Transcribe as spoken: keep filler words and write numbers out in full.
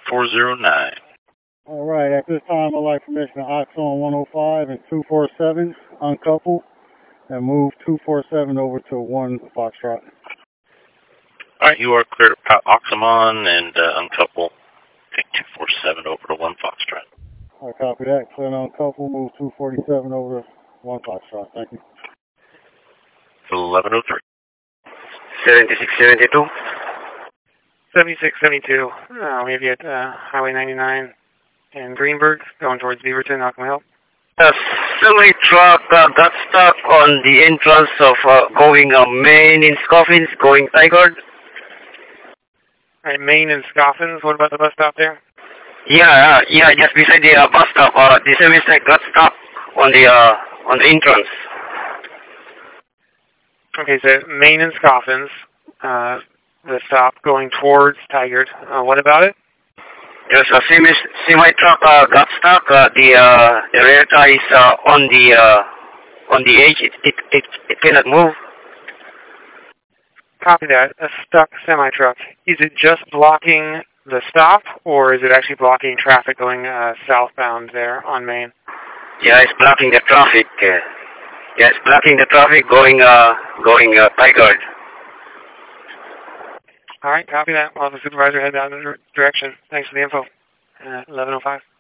four zero nine. All right, at this time, I'd like permission to Oxon one oh five and two four seven uncouple and move two four seven over to one Foxtrot. All right, you are clear to Pat Oxamon and uh, uncouple. Take two four seven over to one Foxtrot. I copy that. Clear to uncouple, move two forty-seven over to one Foxtrot. Thank you. eleven oh three. seventy-six seventy-two. seventy-six seventy-two. Uh, maybe at uh, Highway ninety-nine in Greenberg, going towards Beaverton. How can we help? A semi truck uh, got stuck on the entrance of uh, going uh, Main in Scoffins, going Tigard. All right, Main and Scoffins. What about the bus stop there? Yeah, uh, yeah, just beside the uh, bus stop. Uh, the semi truck got stuck on the uh, on the entrance. Okay, so Main and Scoffins, uh, the stop going towards Tigard. Uh, what about it? Yes, a semi semi truck uh, got stuck. Uh, the uh, the rear tire is uh, on the uh, on the edge. It, it it it cannot move. Copy that. A stuck semi truck. Is it just blocking the stop, or is it actually blocking traffic going uh, southbound there on Main? Yeah, it's blocking the traffic. Uh, yeah, it's blocking the traffic going uh going uh, Tigard. All right, copy that. We'll have the supervisor head down in the direction. Thanks for the info. Uh, eleven oh five.